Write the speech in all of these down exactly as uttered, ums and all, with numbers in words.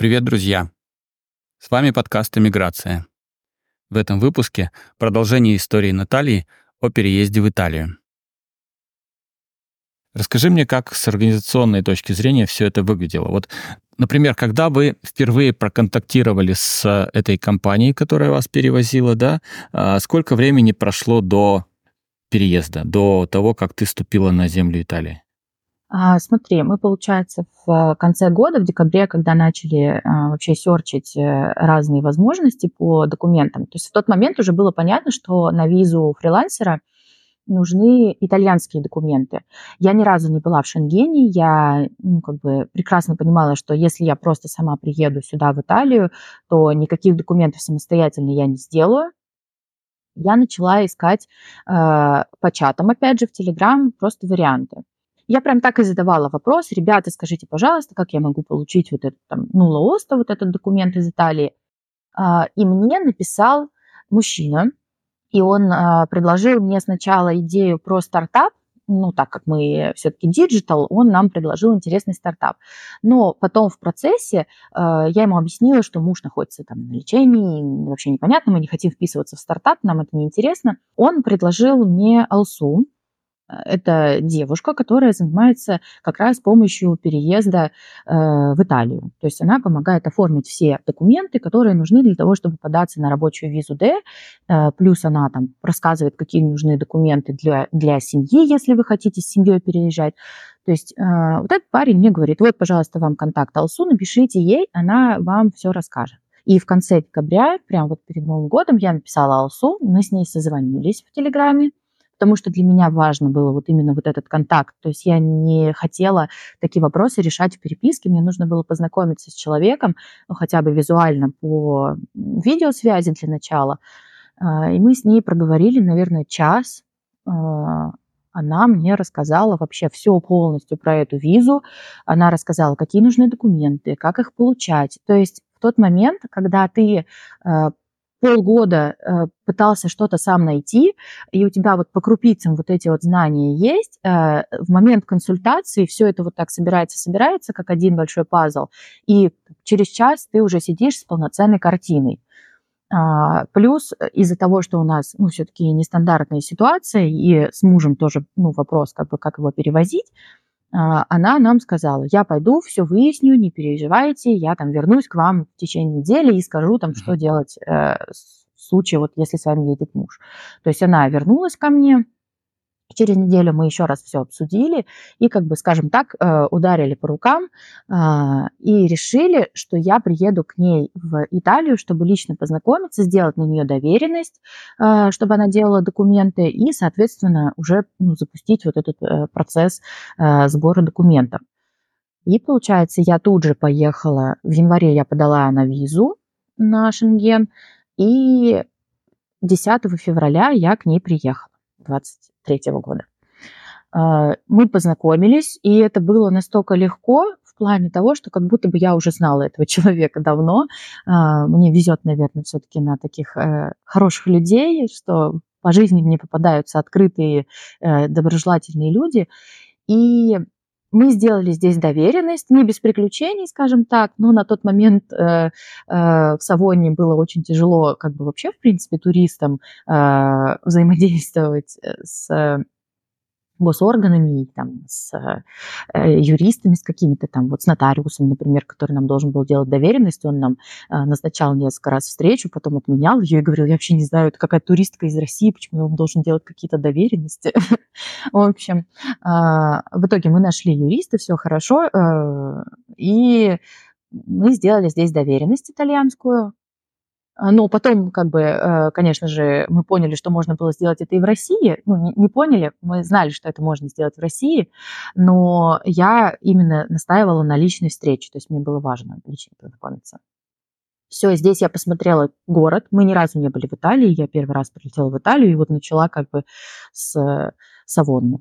Привет, друзья! С вами подкаст «Эмиграция». В этом выпуске продолжение истории Натальи о переезде в Италию. Расскажи мне, как с организационной точки зрения все это выглядело. Вот, например, когда вы впервые проконтактировали с этой компанией, которая вас перевозила, да, а сколько времени прошло до переезда, до того, как ты ступила на землю Италии? А, смотри, мы, получается, в конце года, в декабре, когда начали а, вообще серчить э, разные возможности по документам, то есть в тот момент уже было понятно, что на визу фрилансера нужны итальянские документы. Я ни разу не была в Шенгене, я ну, как бы прекрасно понимала, что если я просто сама приеду сюда, в Италию, то никаких документов самостоятельно я не сделаю. Я начала искать э, по чатам, опять же, в Телеграм просто варианты. Я прям так и задавала вопрос: ребята, скажите, пожалуйста, как я могу получить вот этот там нула оста, вот этот документ из Италии? А, И мне написал мужчина, и он а, предложил мне сначала идею про стартап. Ну, так как мы все-таки диджитал, он нам предложил интересный стартап. Но потом в процессе э, я ему объяснила, что муж находится там на лечении, вообще непонятно, мы не хотим вписываться в стартап, нам это неинтересно. Он предложил мне Алсу. Это девушка, которая занимается как раз помощью переезда э, в Италию. То есть она помогает оформить все документы, которые нужны для того, чтобы податься на рабочую визу Д. Э, плюс она там рассказывает, какие нужны документы для, для семьи, если вы хотите с семьей переезжать. То есть э, вот этот парень мне говорит: вот, пожалуйста, вам контакт Алсу, напишите ей, она вам все расскажет. И в конце декабря, прямо вот перед Новым годом, я написала Алсу, мы с ней созвонились в Телеграме, потому что для меня важно было вот именно вот этот контакт. То есть я не хотела такие вопросы решать в переписке, мне нужно было познакомиться с человеком, ну, хотя бы визуально по видеосвязи для начала. А, И мы с ней проговорили, наверное, час. А, Она мне рассказала вообще все полностью про эту визу. Она рассказала, какие нужны документы, как их получать. То есть в тот момент, когда ты э, полгода э, пытался что-то сам найти, и у тебя вот по крупицам вот эти вот знания есть, э, в момент консультации все это вот так собирается, собирается, как один большой пазл, и через час ты уже сидишь с полноценной картиной. А, Плюс э, из-за того, что у нас, ну, все-таки нестандартная ситуация, и с мужем тоже, ну, вопрос, как бы, как его перевозить, а, она нам сказала: я пойду, все выясню, не переживайте, я там вернусь к вам в течение недели и скажу там, что Мгм. делать э, в случае, вот если с вами едет муж. То есть она вернулась ко мне. Через неделю мы еще раз все обсудили и, как бы, скажем так, э, ударили по рукам, а, и решили, что я приеду к ней в Италию, чтобы лично познакомиться, сделать на нее доверенность, а, чтобы она делала документы и, соответственно, уже, ну, запустить вот этот э, процесс э, сбора документов. И, получается, я тут же поехала. В январе я подала на визу на Шенген, и десятого февраля я к ней приехала, двадцать третьего года. А, Мы познакомились, и это было настолько легко в плане того, что как будто бы я уже знала этого человека давно. А, Мне везет, наверное, все-таки на таких э, хороших людей, что по жизни мне попадаются открытые, э, доброжелательные люди. И мы сделали здесь доверенность, не без приключений, скажем так, но на тот момент э, э, в Савонии было очень тяжело, как бы вообще, в принципе, туристам э, взаимодействовать э, с госорганами, и там, с э, юристами, с какими-то там, вот с нотариусом, например, который нам должен был делать доверенность. Он нам э, назначал несколько раз встречу, потом отменял ее и говорил: я вообще не знаю, это какая туристка из России, почему я вам должен делать какие-то доверенности. В общем, а, в итоге мы нашли юриста, все хорошо, э, и мы сделали здесь доверенность итальянскую. А, но потом, как бы, э, конечно же, мы поняли, что можно было сделать это и в России. Ну, не не поняли, мы знали, что это можно сделать в России, но я именно настаивала на личной встрече, то есть мне было важно лично познакомиться. Все, здесь я посмотрела город. Мы ни разу не были в Италии. Я первый раз прилетела в Италию и вот начала как бы с э, Савонны.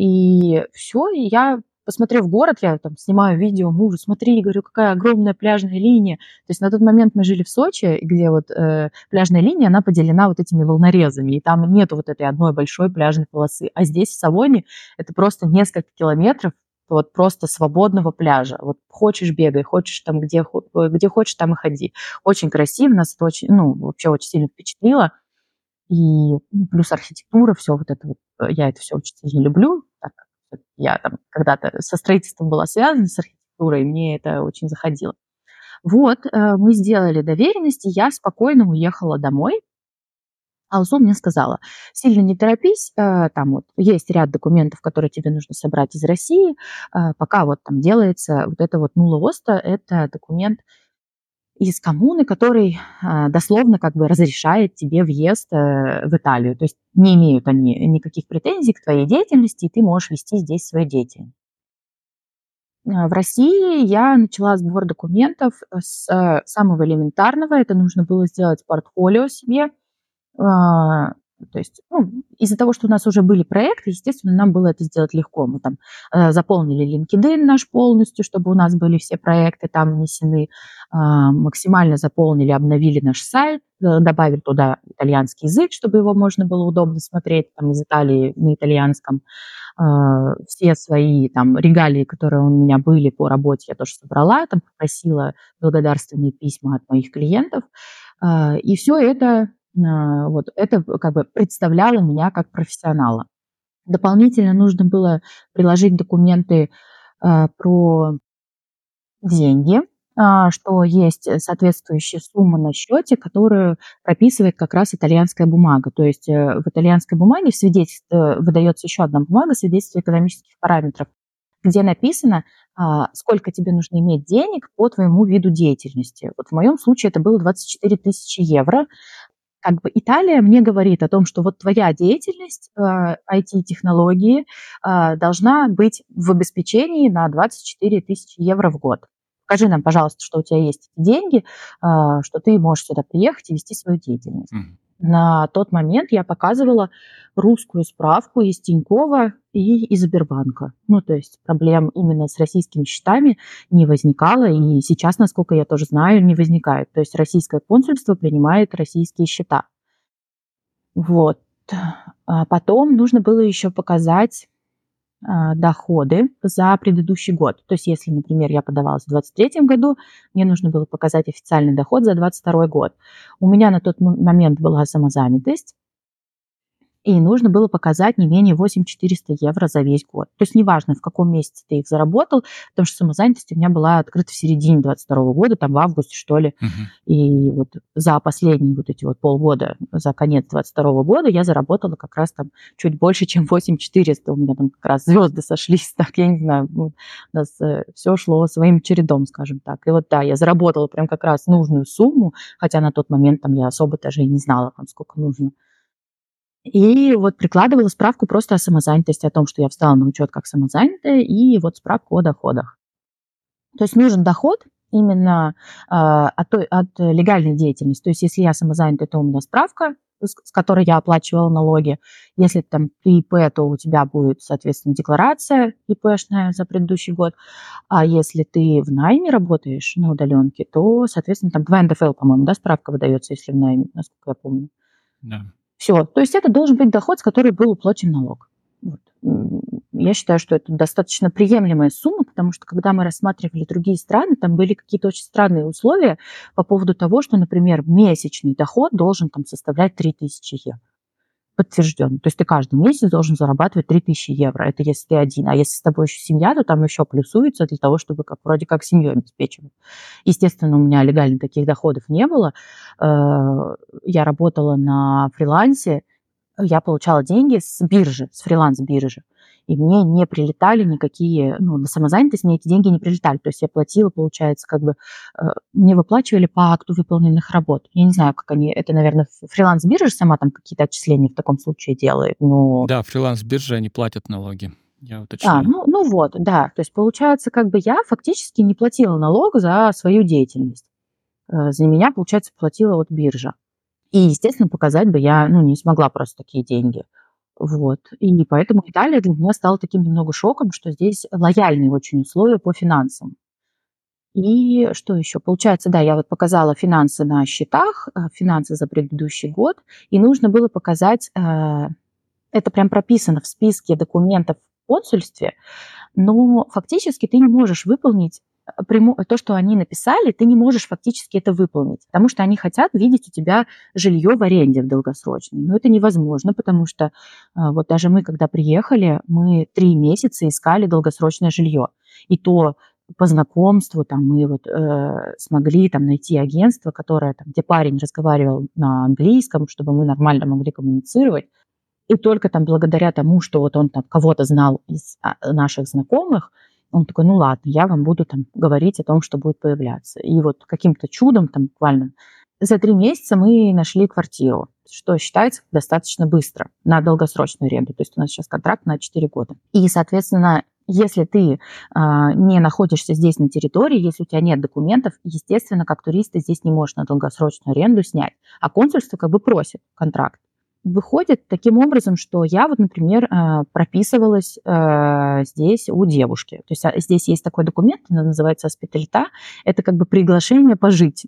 И все, и я, посмотрев город, я там снимаю видео мужу: смотри, говорю, какая огромная пляжная линия. То есть на тот момент мы жили в Сочи, где вот э, пляжная линия, она поделена вот этими волнорезами, и там нету вот этой одной большой пляжной полосы. А здесь, в Савоне, это просто несколько километров вот просто свободного пляжа. Вот хочешь бегай, хочешь там где, где хочешь, там и ходи. Очень красиво, нас это очень, ну, вообще очень сильно впечатлило. И ну, плюс архитектура, все вот это вот, я это все очень сильно люблю, так как я там когда-то со строительством была связана, с архитектурой, мне это очень заходило. Вот, э, мы сделали доверенность, и я спокойно уехала домой. А АЛСУ мне сказала: сильно не торопись, э, там вот есть ряд документов, которые тебе нужно собрать из России, э, пока вот там делается вот это вот нула оста, это документ из коммуны, который э, дословно как бы разрешает тебе въезд э, в Италию. То есть не имеют они никаких претензий к твоей деятельности, и ты можешь вести здесь свою деятельность. Э, В России я начала сбор документов с э, самого элементарного. Это нужно было сделать портфолио себе. А, то есть, ну, из-за того, что у нас уже были проекты, естественно, нам было это сделать легко. Мы там э, заполнили LinkedIn наш полностью, чтобы у нас были все проекты там внесены, а, максимально заполнили, обновили наш сайт, э, добавили туда итальянский язык, чтобы его можно было удобно смотреть там из Италии на итальянском. А, все свои там регалии, которые у меня были по работе, я тоже собрала, там попросила благодарственные письма от моих клиентов. А, И все это а, вот это как бы представляло меня как профессионала. Дополнительно нужно было приложить документы а, про деньги, а, что есть соответствующая сумма на счете, которую прописывает как раз итальянская бумага. То есть э, в итальянской бумаге в свидетельстве выдается еще одна бумага, свидетельство экономических параметров, где написано, а, сколько тебе нужно иметь денег по твоему виду деятельности. Вот в моем случае это было двадцать четыре тысячи евро. Как бы Италия мне говорит о том, что вот твоя деятельность, э, ай ти-технологии, э, должна быть в обеспечении на двадцать четыре тысячи евро в год. Покажи нам, пожалуйста, что у тебя есть эти деньги, э, что ты можешь сюда приехать и вести свою деятельность. Мгм. На тот момент я показывала русскую справку из Тинькова и из Сбербанка. Ну, то есть проблем именно с российскими счетами не возникало, и сейчас, насколько я тоже знаю, не возникает. То есть российское консульство принимает российские счета. Вот. А потом нужно было еще показать а, доходы за предыдущий год. То есть если, например, я подавалась в двадцать третьем году, мне нужно было показать официальный доход за двадцать второй год. У меня на тот м- момент была самозанятость, и нужно было показать не менее восемь тысяч четыреста евро за весь год. То есть неважно, в каком месяце ты их заработал, потому что самозанятость у меня была открыта в середине двадцать второго года, там в августе, что ли. Мгм. И вот за последние вот эти вот полгода, за конец двадцать второго года я заработала как раз там чуть больше, чем восемь тысяч четыреста. У меня там как раз звезды сошлись, так, я не знаю, вот, у нас э, все шло своим чередом, скажем так. И вот да, я заработала прям как раз нужную сумму, хотя на тот момент там я особо даже и не знала, там, сколько нужно. И вот прикладывала справку просто о самозанятости, о том, что я встала на учет как самозанятая, и вот справку о доходах. То есть нужен доход именно а, от, той, от легальной деятельности. То есть если я самозанятая, то у меня справка, с, с которой я оплачивала налоги. Если там ты ИП, то у тебя будет, соответственно, декларация ИПшная за предыдущий год. А если ты в найме работаешь на удаленке, то, соответственно, там два эн дэ эф эл, по-моему, да, справка выдается, если в найме, насколько я помню. Да. Все, то есть это должен быть доход, с которого был уплачен налог. Вот. М, Я считаю, что это достаточно приемлемая сумма, потому что когда мы рассматривали другие страны, там были какие-то очень странные условия по поводу того, что, например, месячный доход должен там составлять три тысячи евро. Подтвержденно. То есть ты каждый месяц должен зарабатывать три тысячи евро. Это если ты один. А если с тобой еще семья, то там еще плюсуется для того, чтобы как, вроде как семью обеспечивать. Естественно, у меня легально таких доходов не было. Э, Я работала на фрилансе, я получала деньги с биржи, с фриланс-биржи. И мне не прилетали никакие, ну, на самозанятость мне эти деньги не прилетали. То есть я платила, получается, как бы, э, мне выплачивали по акту выполненных работ. Я не знаю, как они, это, наверное, фриланс-биржа сама там какие-то отчисления в таком случае делает, но... Да, фриланс-биржи, они платят налоги. Я А, уточнил. ну, ну вот, да. То есть, получается, как бы я фактически не платила налог за свою деятельность. Э, За меня, получается, платила вот биржа. И, естественно, показать бы я, ну, не смогла просто такие деньги. Вот. И поэтому Италия для меня стала таким немного шоком, что здесь лояльные очень условия по финансам. И что еще? Получается, да, я вот показала финансы на счетах, э, финансы за предыдущий год, и нужно было показать, э, это прям прописано в списке документов в консульстве, но фактически ты не можешь выполнить прямо то, что они написали, ты не можешь фактически это выполнить, потому что они хотят видеть у тебя жилье в аренде в долгосрочной. Но это невозможно, потому что а, вот даже мы, когда приехали, мы три месяца искали долгосрочное жилье. И то по знакомству там, мы вот, э, смогли там, найти агентство, которое, там, где парень разговаривал на английском, чтобы мы нормально могли коммуницировать. И только там благодаря тому, что вот он там кого-то знал из а, наших знакомых, он такой, ну ладно, я вам буду там говорить о том, что будет появляться. И вот каким-то чудом там буквально за три месяца мы нашли квартиру, что считается достаточно быстро на долгосрочную аренду. То есть у нас сейчас контракт на четыре года. И, соответственно, если ты а, не находишься здесь на территории, если у тебя нет документов, естественно, как турист ты здесь не можешь на долгосрочную аренду снять. А консульство как бы просит контракт. Выходит таким образом, что я вот, например, э, прописывалась э, здесь у девушки. То есть а, здесь есть такой документ, он называется «Аспиталита». Это как бы приглашение пожить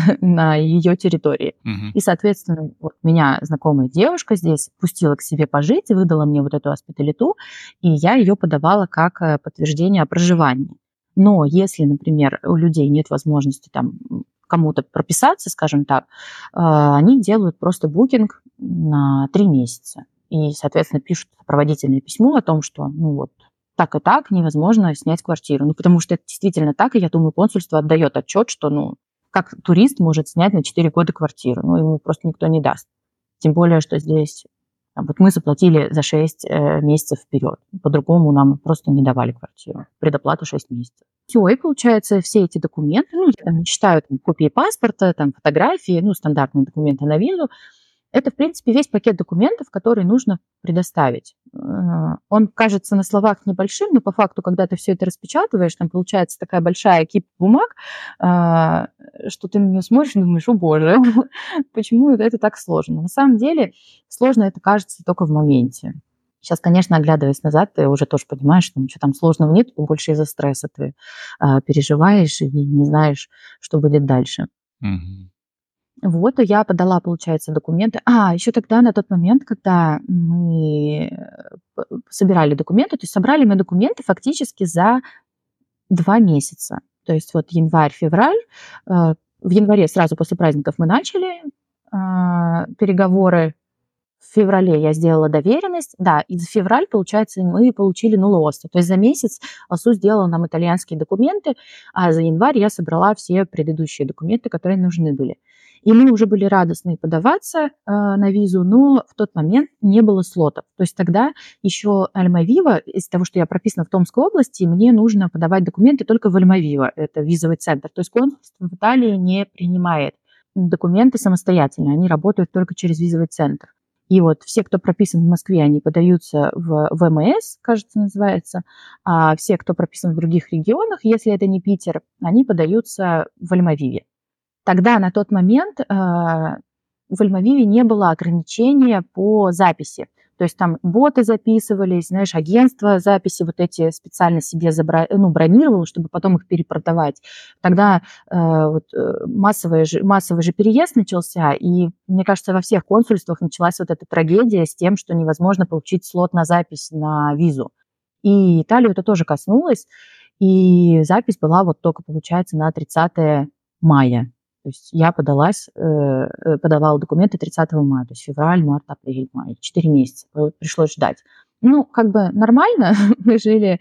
на ее территории. Мгм. И, соответственно, вот меня знакомая девушка здесь пустила к себе пожить и выдала мне вот эту аспиталиту, и я ее подавала как э, подтверждение о проживании. Но если, например, у людей нет возможности там кому-то прописаться, скажем так, э, они делают просто букинг на три месяца. И, соответственно, пишут сопроводительное письмо о том, что, ну вот, так и так невозможно снять квартиру. Ну, потому что это действительно так, и я думаю, консульство отдает отчет, что, ну, как турист может снять на четыре года квартиру? Ну, ему просто никто не даст. Тем более, что здесь а, вот мы заплатили за шесть э, месяцев вперед. По-другому нам просто не давали квартиру. Предоплату шесть месяцев. Все, и получается, все эти документы, ну, я там не читаю там, копии паспорта, там, фотографии, ну, стандартные документы на визу. Это, в принципе, весь пакет документов, который нужно предоставить. Э, Он кажется на словах небольшим, но по факту, когда ты все это распечатываешь, там получается такая большая кипа бумаг, а, что ты на нее смотришь и думаешь, о боже, почему это так сложно? На самом деле сложно это кажется только в моменте. Сейчас, конечно, оглядываясь назад, ты уже тоже понимаешь, что ничего там сложного нет, больше из-за стресса ты а, переживаешь и не знаешь, что будет дальше. Мгм. Вот, и я подала, получается, документы. А, еще тогда, на тот момент, когда мы э, п- собирали документы, то есть собрали мы документы фактически за два месяца. То есть вот январь-февраль. э, В январе сразу после праздников мы начали а, переговоры. В феврале я сделала доверенность. Да, и за февраль, получается, мы получили нулоостро. То есть за месяц АСУ сделала нам итальянские документы, а за январь я собрала все предыдущие документы, которые нужны были. И мы уже были радостны подаваться э, на визу, но в тот момент не было слотов. То есть тогда еще Альма-Вива, из-за того, что я прописана в Томской области, мне нужно подавать документы только в Альма-Вива, это визовый центр. То есть консульство в Италии не принимает документы самостоятельно, они работают только через визовый центр. И вот все, кто прописан в Москве, они подаются в ВМС, кажется, называется, а все, кто прописан в других регионах, если это не Питер, они подаются в Альма-Виве. Тогда на тот момент э, в Альма-Виве не было ограничения по записи. То есть там боты записывались, знаешь, агентство записи вот эти специально себе забра... ну, бронировало, чтобы потом их перепродавать. Тогда э, вот, э, массовый, же, массовый же переезд начался, и, мне кажется, во всех консульствах началась вот эта трагедия с тем, что невозможно получить слот на запись на визу. И Италию это тоже коснулось, и запись была вот только, получается, на тридцатое мая. То есть я подалась, э, подавала документы тридцатого мая, то есть февраль, март, апрель, май, четыре месяца пришлось ждать. Ну, как бы нормально, мы жили,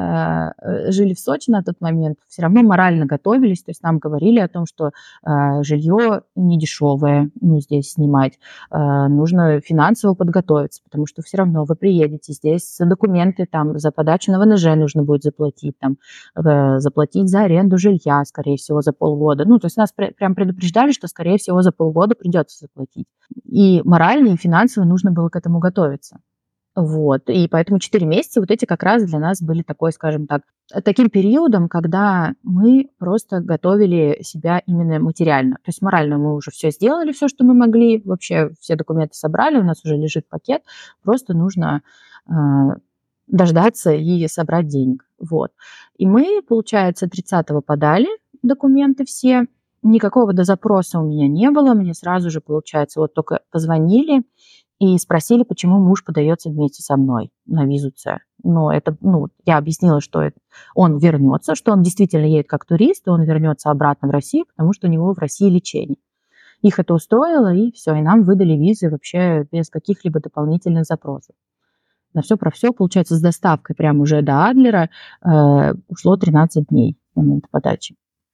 э, жили в Сочи на тот момент, все равно морально готовились, то есть нам говорили о том, что э, жилье не дешевое, ну, здесь снимать, э, нужно финансово подготовиться, потому что все равно вы приедете здесь, документы там за подачу на ВНЖ нужно будет заплатить, там, э, заплатить за аренду жилья, скорее всего, за полгода. Ну, то есть нас пр- прям предупреждали, что, скорее всего, за полгода придется заплатить. И морально, и финансово нужно было к этому готовиться. Вот, и поэтому четыре месяца вот эти как раз для нас были такой, скажем так, таким периодом, когда мы просто готовили себя именно материально. То есть морально мы уже все сделали, все, что мы могли, вообще все документы собрали, у нас уже лежит пакет, просто нужно э, дождаться и собрать денег. Вот. И мы, получается, тридцатого подали документы все, никакого дозапроса у меня не было, мне сразу же, получается, вот только позвонили, и спросили, почему муж подается вместе со мной на визу С. Но это, ну, я объяснила, что это, он вернется, что он действительно едет как турист, и он вернется обратно в Россию, потому что у него в России лечение. Их это устроило, и все, и нам выдали визы вообще без каких-либо дополнительных запросов. На все про все, получается, с доставкой прямо уже до Адлера э, ушло тринадцать дней с момента подачи.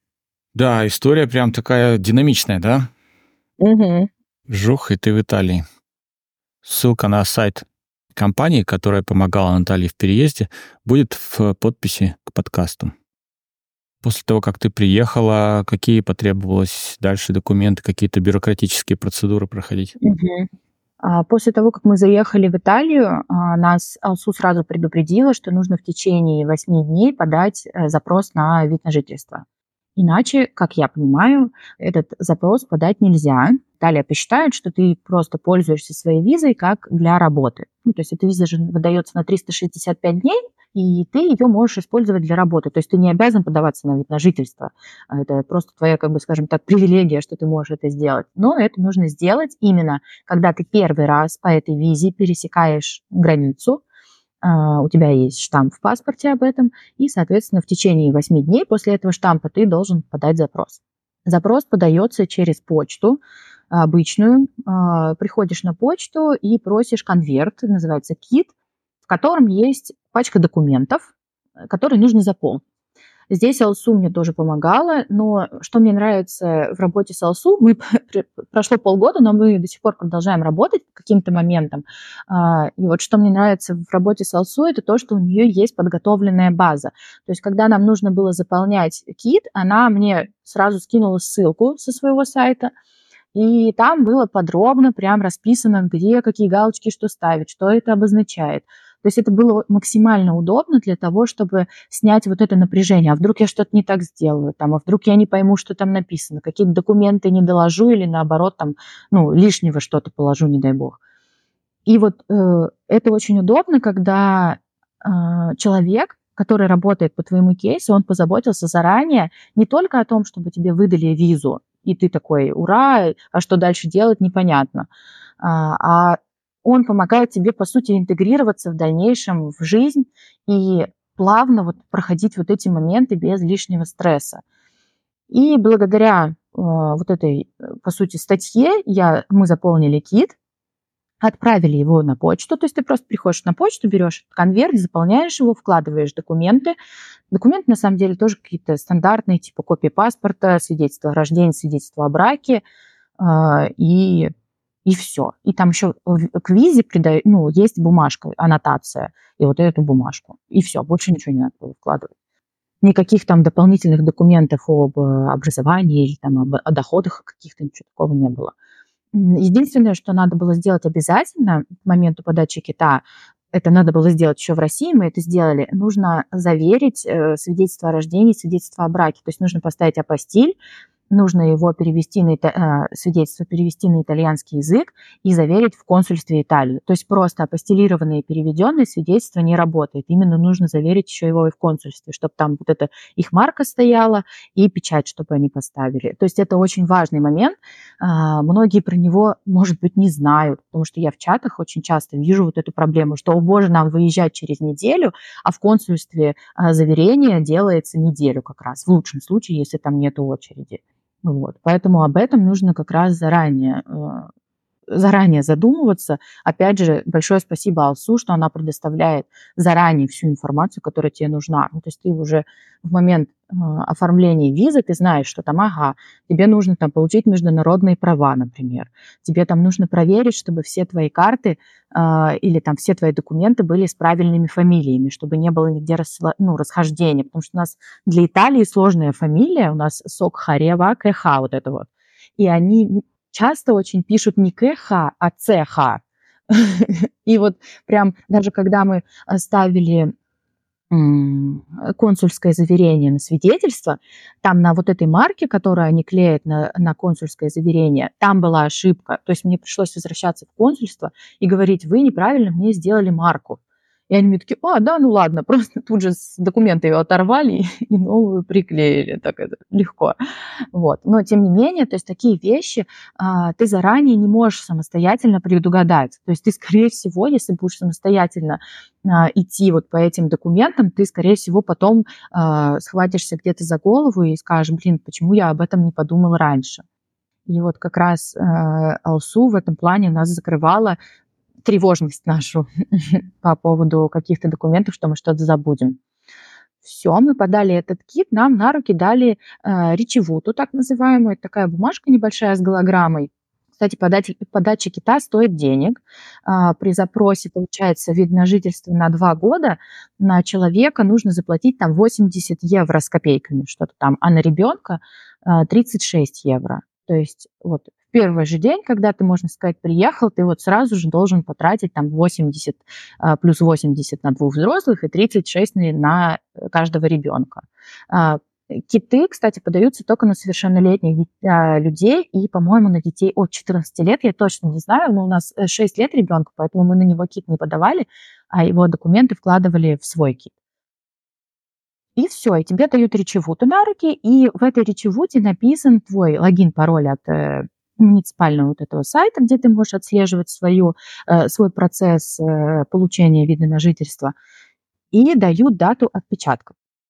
Да, история прям такая динамичная, да? Угу. Жух, и ты в Италии. Ссылка на сайт компании, которая помогала Наталье в переезде, будет в подписи к подкасту. После того, как ты приехала, какие потребовалось дальше документы, какие-то бюрократические процедуры проходить? Угу. После того, как мы заехали в Италию, нас АЛСУ сразу предупредила, что нужно в течение восьми дней подать запрос на вид на жительство. Иначе, как я понимаю, этот запрос подать нельзя. Италия посчитает, что ты просто пользуешься своей визой как для работы. Ну, то есть эта виза же выдается на триста шестьдесят пять дней, и ты ее можешь использовать для работы. То есть ты не обязан подаваться на вид на жительство. Это просто твоя, как бы, скажем так, привилегия, что ты можешь это сделать. Но это нужно сделать именно, когда ты первый раз по этой визе пересекаешь границу, у тебя есть штамп в паспорте об этом, и, соответственно, в течение восьми дней после этого штампа ты должен подать запрос. Запрос подается через почту обычную. Приходишь на почту и просишь конверт, называется кит, в котором есть пачка документов, которые нужно заполнить. Здесь АЛСУ мне тоже помогала, но что мне нравится в работе с АЛСУ, мы, прошло полгода, но мы до сих пор продолжаем работать по каким-то моментам. И вот что мне нравится в работе с АЛСУ, это то, что у нее есть подготовленная база. То есть когда нам нужно было заполнять кит, она мне сразу скинула ссылку со своего сайта, и там было подробно прям расписано, где какие галочки что ставить, что это обозначает. То есть это было максимально удобно для того, чтобы снять вот это напряжение. А вдруг я что-то не так сделаю, там, а вдруг я не пойму, что там написано, какие-то документы не доложу или наоборот там, ну, лишнего что-то положу, не дай бог. И вот э, это очень удобно, когда э, человек, который работает по твоему кейсу, он позаботился заранее не только о том, чтобы тебе выдали визу, и ты такой, ура, а что дальше делать, непонятно, а, а он помогает тебе, по сути, интегрироваться в дальнейшем в жизнь и плавно вот проходить вот эти моменты без лишнего стресса. И благодаря э, вот этой, по сути, статье я, мы заполнили кит, отправили его на почту, то есть ты просто приходишь на почту, берешь конверт, заполняешь его, вкладываешь документы. Документы, на самом деле, тоже какие-то стандартные, типа копия паспорта, свидетельство о рождении, свидетельство о браке, э, и... И все. И там еще к визе придают, ну, есть бумажка, аннотация, и вот эту бумажку. И все, больше ничего не надо было вкладывать. Никаких там дополнительных документов об образовании или там об, о доходах каких-то, ничего такого не было. Единственное, что надо было сделать обязательно к моменту подачи кита, это надо было сделать еще в России, мы это сделали, нужно заверить э, свидетельство о рождении, свидетельство о браке. То есть нужно поставить апостиль, нужно его перевести на, э, свидетельство перевести на итальянский язык и заверить в консульстве Италии. То есть просто апостилированное и переведенное свидетельство не работает. Именно нужно заверить еще его и в консульстве, чтобы там вот эта их марка стояла и печать, чтобы они поставили. То есть это очень важный момент. Э, многие про него, может быть, не знают, потому что я в чатах очень часто вижу вот эту проблему, что, о боже, нам выезжать через неделю, а в консульстве э, заверение делается неделю как раз, в лучшем случае, если там нет очереди. Вот. Поэтому об этом нужно как раз заранее, заранее задумываться. Опять же, большое спасибо АЛСУ, что она предоставляет заранее всю информацию, которая тебе нужна. Ну, то есть ты уже в момент оформления визы, ты знаешь, что там, ага, тебе нужно там получить международные права, например. Тебе там нужно проверить, чтобы все твои карты э, или там все твои документы были с правильными фамилиями, чтобы не было нигде рас, ну, расхождения. Потому что у нас для Италии сложная фамилия, у нас Сокхарева, КХ вот это вот. И они часто очень пишут не КХ, а ЦХ. И вот прям даже когда мы ставили консульское заверение на свидетельство, там на вот этой марке, которую они клеят на, на консульское заверение, там была ошибка. То есть мне пришлось возвращаться в консульство и говорить, вы неправильно мне сделали марку. И они мне такие: "А, да, ну ладно". Просто тут же с документа её оторвали и новую приклеили. Так это легко. Вот. Но тем не менее, то есть такие вещи, а, ты заранее не можешь самостоятельно предугадать. То есть ты, скорее всего, если будешь самостоятельно, а, идти вот по этим документам, ты, скорее всего, потом, а, схватишься где-то за голову и скажешь: "Блин, почему я об этом не подумал раньше?" И вот как раз, э, Алсу в этом плане нас закрывала тревожность нашу по поводу каких-то документов, что мы что-то забудем. Всё, мы подали этот кит, нам на руки дали, э, речевуху так называемую. Это такая бумажка небольшая с голограммой. Кстати, подать подача кита стоит денег. А, при запросе получается вид на жительство на два года. На человека нужно заплатить там восемьдесят евро с копейками, что-то там, а на ребенка, а, тридцать шесть евро. То есть вот в первый же день, когда ты, можно сказать, приехал, ты вот сразу же должен потратить там восемьдесят, а, плюс восемьдесят на двух взрослых и тридцать шесть на на каждого ребенка. А, киты, кстати, подаются только на совершеннолетних дет а, людей и, по-моему, на детей от четырнадцати лет. Я точно не знаю, но у нас, э, шесть лет ребенку, поэтому мы на него кит не подавали, а его документы вкладывали в свой кит. И всё, и тебе дают речевуху на руки, и в этой речевухе написан твой логин, пароль от, э, муниципального вот этого сайта, где ты можешь отслеживать свою, э, свой процесс, э, получения вида на жительство, и дают дату отпечатков.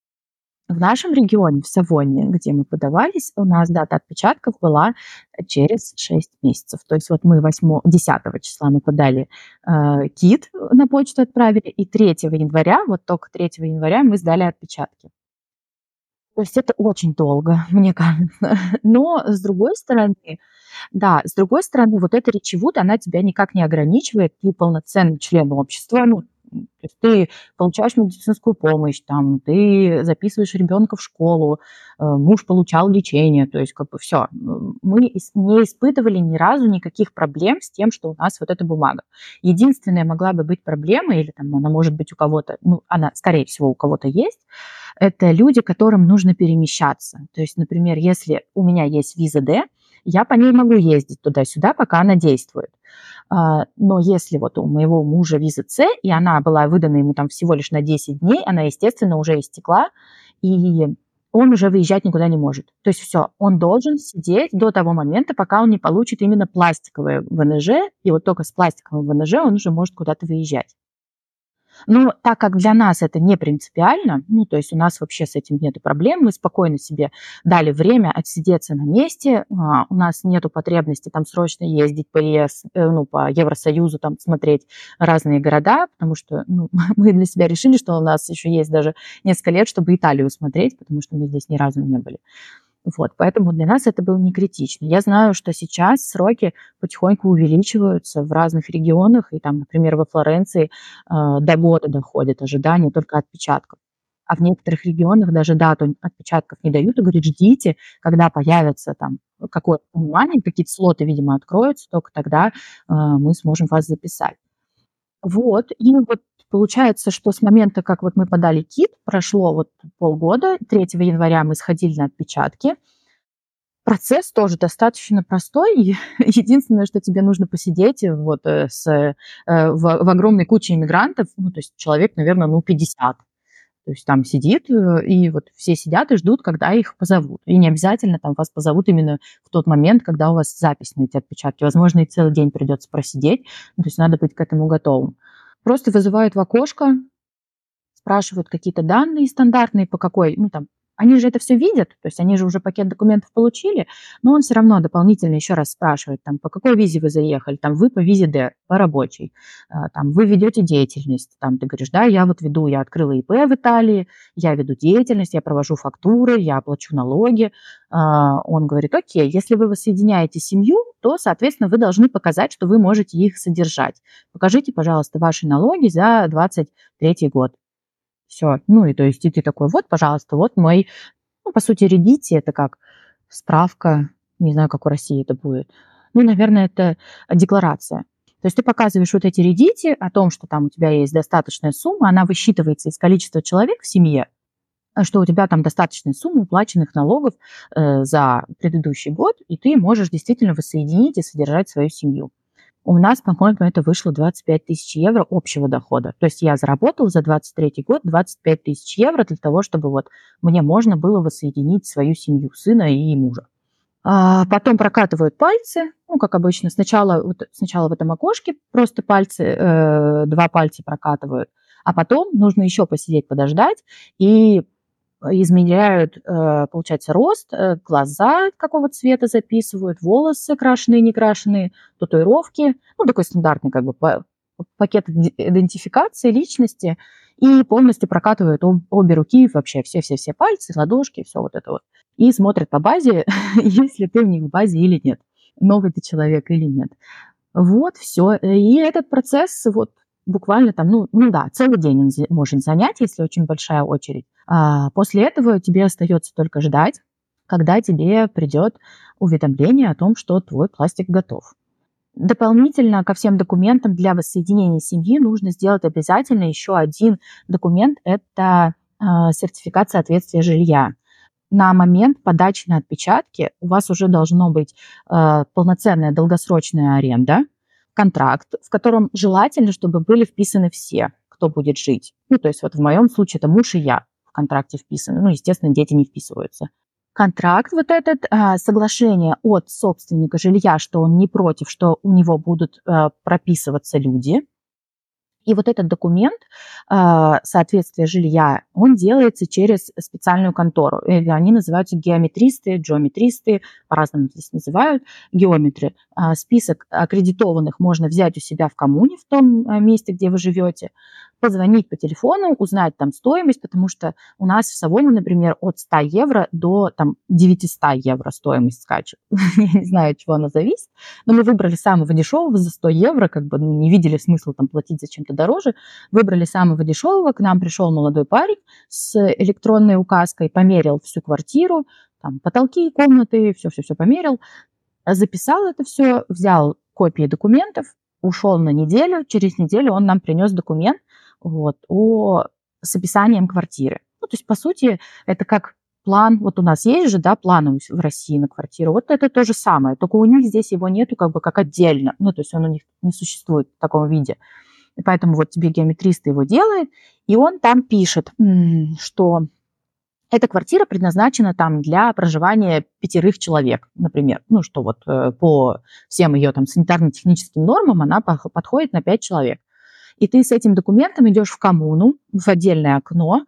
В нашем регионе, в Савонии, где мы подавались, у нас дата отпечатков была через шесть месяцев. То есть вот мы восьмо десятого числа мы подали, э, кит, на почту отправили, и третьего января, вот тока третьего января мы сдали отпечатки. То есть это очень долго, мне кажется. Но, с другой стороны, да, с другой стороны, вот эта речевуха, она тебя никак не ограничивает. Ты полноценный член общества. Ну, м, то есть ты получаешь медицинскую помощь, там, ты записываешь ребенка в школу, э, муж получал лечение. То есть как бы всё. М, мы ис не испытывали ни разу никаких проблем с тем, что у нас вот эта бумага. Единственная могла бы быть проблема, или там она может быть у кого-то, ну, она, скорее всего, у кого-то есть, это люди, которым нужно перемещаться. То есть, например, если у меня есть виза Д, я по ней могу ездить туда-сюда, пока она действует. А, но если вот у моего мужа виза С, и она была выдана ему там всего лишь на десять дней, она, естественно, уже истекла, и он уже выезжать никуда не может. То есть всё, он должен сидеть до того момента, пока он не получит именно пластиковое ВНЖ, и вот тока с пластиковым ВНЖ он уже может куда-то выезжать. Но так как для нас это не принципиально, ну, то есть у нас вообще с этим нету проблем, мы спокойно себе дали время отсидеться на месте, а, у нас нету потребности там срочно ездить по ЕС, э, ну, по Евросоюзу, там смотреть разные города, потому что, ну, мы для себя решили, что у нас еще есть даже несколько лет, чтобы Италию смотреть, потому что мы здесь ни разу не были. Вот, поэтому для нас это было не критично. Я знаю, что сейчас сроки потихоньку увеличиваются в разных регионах, и там, например, во Флоренции, а, до года доходит ожидание только отпечатков. А в некоторых регионах даже дату отпечатков не дают и говорят: "Ждите, когда появится там какое-то понимание, какие-то слоты, видимо, откроются, тока тогда, а, мы сможем вас записать". Вот, и вот получается, что с момента, как вот мы подали кит, прошло вот полгода, третьего января мы сходили на отпечатки. Процесс тоже достаточно простой. Е единственное, что тебе нужно посидеть вот, э, с э, в в огромной куче иммигрантов, ну, то есть человек, наверно, ну, пятьдесят. То есть там сидит, э, и вот все сидят и ждут, когда их позовут. И не обязательно там вас позовут именно в тот момент, когда у вас запись на эти отпечатки. Возможно, и целый день придется просидеть. Ну, то есть надо быть к этому готовым. Просто вызывают в окошко, спрашивают какие-то данные стандартные, по какой, ну, там, они же это всё видят, то есть они же уже пакет документов получили, но он всё равно дополнительно еще раз спрашивает, там: "По какой визе вы заехали?" Там: "Вы по визе Д, по рабочей". А, там: "Вы ведете деятельность?" Там ты говоришь: "Да, я вот веду, я открыла ИП в Италии, я веду деятельность, я провожу фактуры, я плачу налоги". А, он говорит: "Окей, если вы воссоединяете семью, то, соответственно, вы должны показать, что вы можете их содержать. Покажите, пожалуйста, ваши налоги за двадцать третий год". Всё. Ну и то есть и ты такой: "Вот, пожалуйста, вот мой". Ну, по сути, реддити- это как справка, не знаю, как в России это будет. Ну, наверное, это декларация. То есть ты показываешь вот эти реддити о том, что там у тебя есть достаточная сумма, она высчитывается из количества человек в семье, а, что у тебя там достаточная сумма уплаченных налогов, э, за предыдущий год, и ты можешь действительно воссоединить и содержать свою семью. У нас, по-моему, это вышло двадцать пять тысяч евро общего дохода. То есть я заработала за двадцать третий год двадцать пять тысяч евро для того, чтобы вот мне можно было воссоединить свою семью, сына и мужа. А потом прокатывают пальцы, ну, как обычно, сначала, вот, сначала в этом окошке просто пальцы, э, два пальца прокатывают, а потом нужно еще посидеть, подождать, и измеряют, э, получается, рост, э, глаза какого цвета записывают, волосы крашеные, не крашеные, татуировки, ну, такой стандартный как бы пакет идентификации личности, и полностью прокатывают об, обе руки, вообще все-все-все пальцы, ладошки, все вот это вот. И смотрят по базе, есть ли ты в них в базе или нет, новый ты человек или нет. Вот, все. И этот процесс вот буквально там, ну, ну да, целый день он может занять, если очень большая очередь. А после этого тебе остается только ждать, когда тебе придет уведомление о том, что твой пластик готов. Дополнительно ко всем документам для воссоединения семьи нужно сделать обязательно еще один документ – это э, сертификат соответствия жилья. На момент подачи на отпечатки у вас уже должно быть э, полноценная долгосрочная аренда, контракт, в котором желательно, чтобы были вписаны все, кто будет жить. Ну, то есть вот в моем случае это муж и я в контракте вписаны. Ну, естественно, дети не вписываются. Контракт вот этот, соглашение от собственника жилья, что он не против, что у него будут прописываться люди. И вот этот документ соответствия жилья, он делается через специальную контору. Они называются геометристы, джиометристы, по-разному здесь называют, геометры. Список аккредитованных можно взять у себя в коммуне, в том месте, где вы живете, позвонить по телефону, узнать там стоимость, потому что у нас в Савоне, например, от ста евро до там, девятисот евро стоимость скачет. Я не знаю, от чего она зависит, но мы выбрали самого дешевого за сто евро, как бы ну, не видели смысла там платить за чем-то дороже, выбрали самого дешевого, к нам пришел молодой парень с электронной указкой, померил всю квартиру, там, потолки, комнаты, все-все-все померил, записал это все, взял копии документов, ушел на неделю, через неделю он нам принес документ вот, о, с описанием квартиры. Ну, то есть, по сути, это как план, вот у нас есть же, да, планы в России на квартиру, вот это то же самое, только у них здесь его нету как бы как отдельно, ну, то есть он у них не существует в таком виде. И поэтому вот тебе геометрист его делает, и он там пишет, что эта квартира предназначена там для проживания пятерых человек, например. Ну, что вот по всем ее там санитарно-техническим нормам она подходит на пять человек. И ты с этим документом идешь в коммуну, в отдельное окно,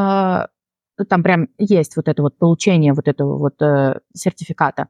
там прям есть вот это вот получение вот этого вот сертификата,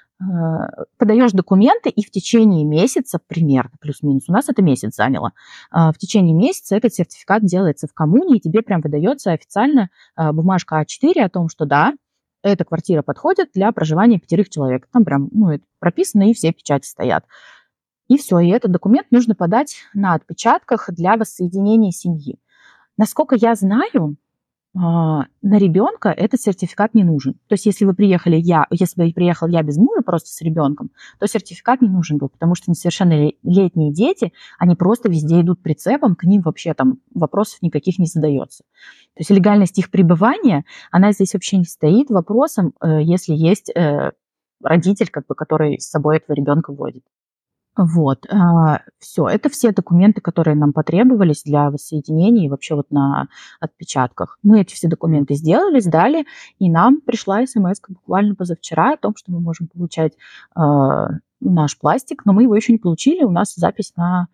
подаешь документы, и в течение месяца, примерно, плюс-минус, у нас это месяц заняло, в течение месяца этот сертификат делается в коммуне, и тебе прям выдается официально бумажка а четыре о том, что да, эта квартира подходит для проживания пятерых человек. Там прям, ну, это прописано, и все печати стоят. И все, и этот документ нужно подать на отпечатках для воссоединения семьи. Насколько я знаю, на ребенка этот сертификат не нужен. То есть если вы приехали, я, если бы приехал я без мужа просто с ребенком, то сертификат не нужен был, потому что несовершеннолетние дети, они просто везде идут прицепом, к ним вообще там вопросов никаких не задается. То есть легальность их пребывания, она здесь вообще не стоит вопросом, если есть родитель, как бы, который с собой этого ребенка водит. Вот, все, это все документы, которые нам потребовались для воссоединения и вообще вот на отпечатках. Мы эти все документы сделали, сдали, и нам пришла смс буквально позавчера о том, что мы можем получать э, наш пластик, но мы его еще не получили, у нас запись на,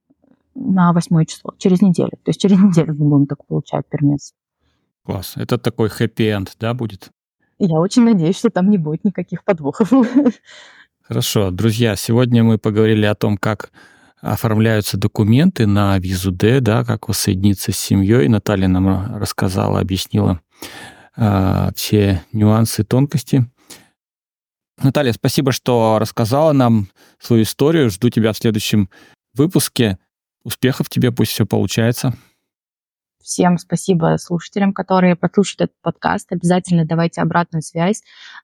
на восьмое число, через неделю. То есть через неделю мы будем так получать пермес. Класс, это такой хэппи-энд, да, будет? Я очень надеюсь, что там не будет никаких подвохов. Хорошо, друзья, сегодня мы поговорили о том, как оформляются документы на визу Д, да, как воссоединиться с семьей. Наталья нам рассказала, объяснила э, все нюансы, тонкости. Наталья, спасибо, что рассказала нам свою историю. Жду тебя в следующем выпуске. Успехов тебе, пусть все получается. Всем спасибо слушателям, которые послушают этот подкаст. Обязательно давайте обратную связь.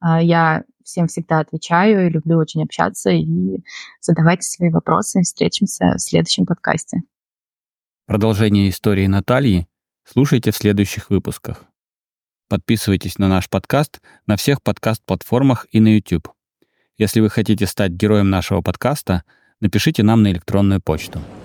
Я всем всегда отвечаю и люблю очень общаться. И задавайте свои вопросы. Встретимся в следующем подкасте. Продолжение истории Натальи слушайте в следующих выпусках. Подписывайтесь на наш подкаст на всех подкаст-платформах и на YouTube. Если вы хотите стать героем нашего подкаста, напишите нам на электронную почту.